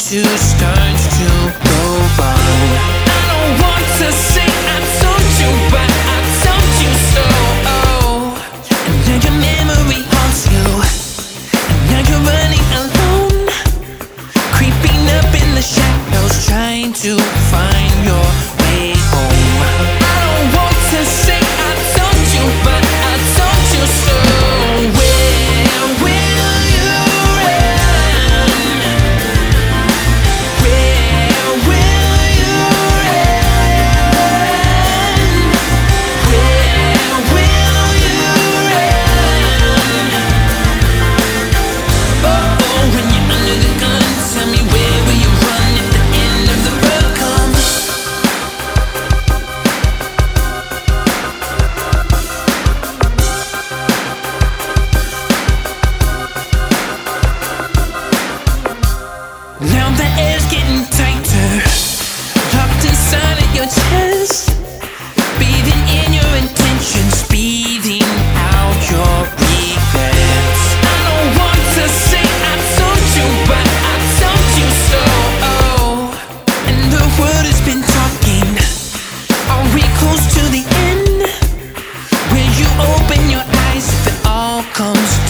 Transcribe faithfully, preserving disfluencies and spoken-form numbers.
to start to go wrong. I don't want to say I told you, but I told you so. Oh, and now your memory haunts you, and now you're running alone, creeping up in the shadows, trying to find your way home. I don't want to say I told you, but I told you so. Where will you run? Where will you run? Where will you run? Oh, oh, when you're under the gun, tell me where will you run if the end of the road comes? Now the air's getting tighter, locked inside of your chest, breathing in your intentions, breathing out your regrets. I don't want to say I told you, but I told you so. Oh, and the world has been talking. Are we close to the end? Will you open your eyes if it all comes